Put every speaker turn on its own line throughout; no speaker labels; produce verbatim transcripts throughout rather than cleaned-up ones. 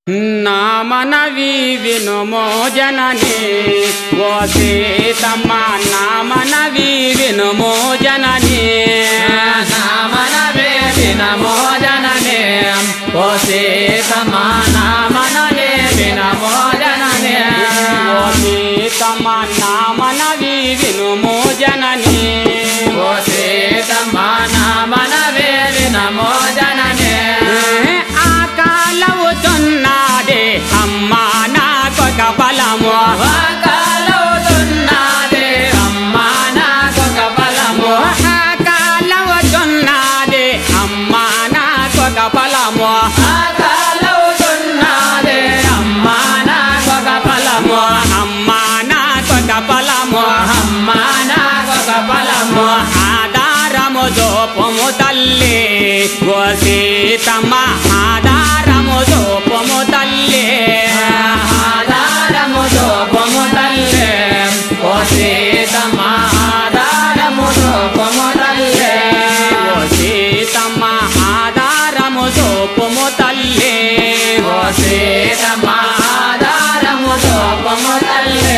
నా మనవి వినుమో జనని ఓ సీతమ్మ, నా మనవి వినుమో జనని,
నా మనవి వినుమో జనని ఓ సీతమ్మ, నా మనవి వినుమో జనని,
ఓ సీతమ్మ నా మనవి వినుమో జనని,
ఓ సీతమ్మ నా మనవి వినుమో జనని.
ఆకలవుతున్నదే అమ్మా నాకొక ఫలము,
ఆకలవుతున్నదే అమ్మా నాకొక ఫలము,
ఆకలవుతున్నదే అమ్మా నాకొక ఫలము,
ఆకలవుతున్నదే అమ్మా నాకొక ఫలము,
అమ్మా నాకొక ఫలము,
అమ్మా నాకొక ఫలము.
ఆధారము దోపము తల్లి ఓ సీతమ్మ, ఆధారము దోపము తల్లి,
ఆధారము దోపము తల్లి ఓ సీతమ్మ, ఆధారము దోపము తల్లి,
ఓ సీతమ్మ ఆధారము దోపము తల్లి,
ఓ సీతమ్మ ఆధారము దోపము తల్లి.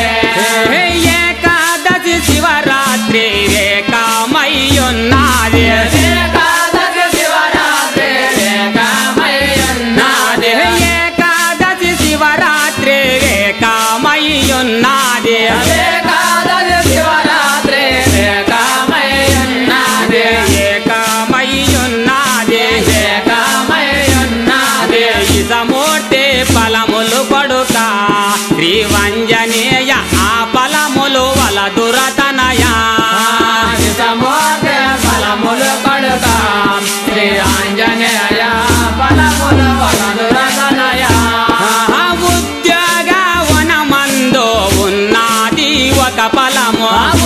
ఏకాదశి శివరాత్రి రేఖమయ్యున్నది,
ఏకాదశి శివరాత్రి రేఖమయ్యున్నది,
ఏకాదశి శివరాత్రి రేఖమయ్యున్నది,
ఏకాదశి శివరాత్రి రేఖమయ్యున్నది,
ఏకమయ్యున్నది,
ఏకమయ్యున్నది.
ఇసమూర్తి ఫలములు కొడుక శ్రీవంజనేయ, ఆ ఫలములు వలదురతనయ,
సమోదే ఫలములు కొడుక శ్రీ ఆంజనేయ, ఫలములు వలదురతనయ.
ఉద్యోగ వనమందు ఉన్నది ఒక ఫలము,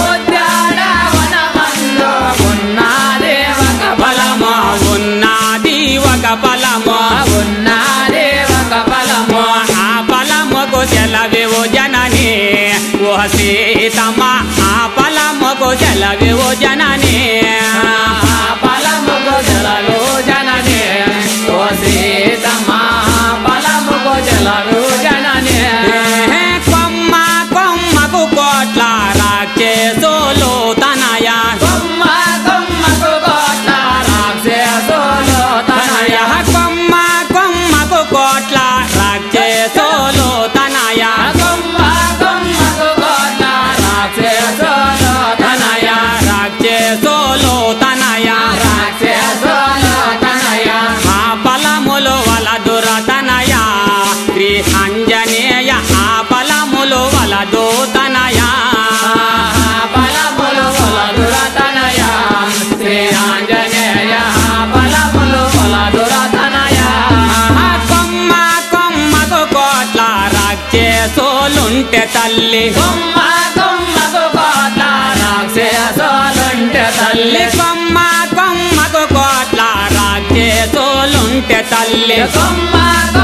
ఉద్యానవనమందు ఉన్నది ఒక ఫలము,
ఉన్నది ఒక ఫలము,
ఉన్నది ఒక ఫలము,
ఆ ఫలముకు సెలవివు జనని ఓ సీతమ్మ, ఆ ఫలముకు సెలవివు జనని,
ఆ ఫలముకు జలలు జనని ఓ సీతమ్మ, ఫలముకు జలలు జనని.
కొమ్మ కొమ్మకు కోట్ల రాక్షసులు తనయ,
కొమ్మ కొమ్మకు కోట్ల రాక్షసులు తనయ,
కొమ్మ కొమ్మకు కోట్ల రాక్షసులు తనయ,
కొమ్మ కొమ్మకు కోట్ల రాక్షసులు తనయ,
రాక్షసులు తనయ,
రాక్షసులు తనయ.
ఆ ఫలములు వలదుర తనయ, శ్రీ ఆంజనేయ ఆ ఫలములు వలదు తనయ,
ఫలములు వలదురతనయ, శ్రీ ఆంజనేయ ఫలములు వలదురతనయ.
కొమ్మ కొమ్మకు కోట్ల రాక్షసులుంటే తల్లి,
కొమ్మ కొమ్మకు కోట్ల రాక్షసులుంటే తల్లి,
కొమ్మ కొమ్మకు కోట్ల రాక్షసులుంటే తల్లి,
కొమ్మ